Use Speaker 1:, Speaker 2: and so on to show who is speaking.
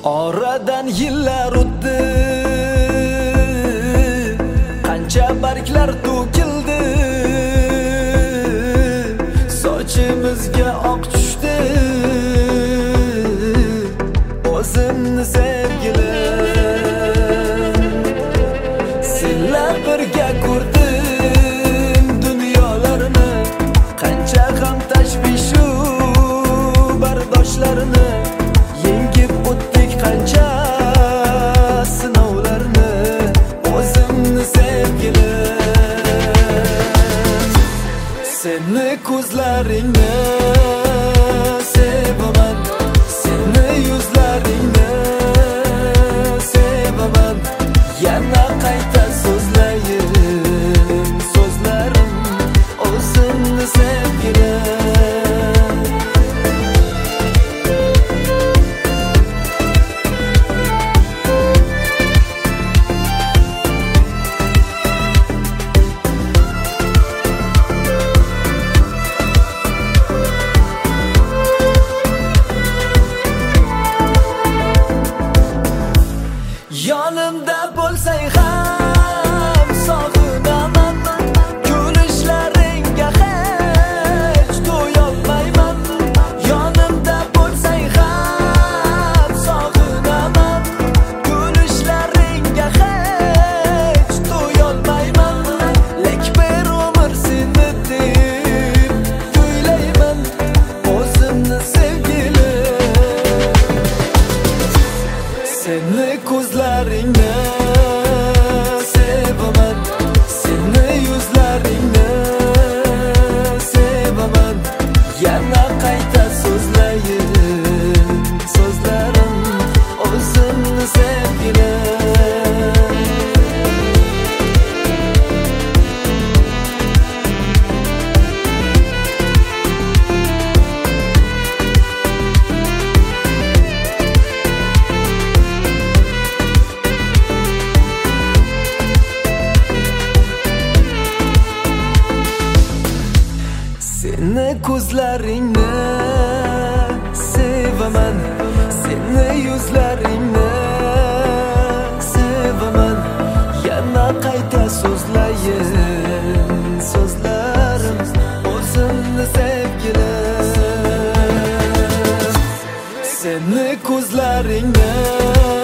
Speaker 1: Oradan yillar o'tdi, qancha barglar to'kildi, sochimizga oq tushdi o'zimni sevgilim. Senlar birga ko'rdim dunyolarni, qancha ham tashvishu bardoshlarni, yengib o'tdik qancha sinovlarni o'zimni sevgilim. Seni ko'zlaringni sevaman, seni yuzlaringni sevaman, yana qayta so'zlayin so'zlarim o'zimni sevgilim. Yonimda bo'lsang ham sog'inaman, kulishlaringga hech to'yolmayman. Yonimda bo'lsang ham sog'inaman, kulishlaringga hech to'yolmayman. Lek bir umr seni deb kuylayman o'zimni sevgilim. Seni ko'zlaringni sevaman, seni yuzlaringni sevaman, yana qayta so'zlayin so'zlarim o'zimni sevgilim. Seni ko'zlaringni sevaman, seni yuzlaringni sevaman, yana qayta so'zlayin so'zlarim o'zimni sevgilim. Seni ko'zlaringni